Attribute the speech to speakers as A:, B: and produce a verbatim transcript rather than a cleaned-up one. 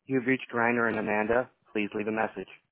A: You've reached Reiner and Amanda. Please leave a message.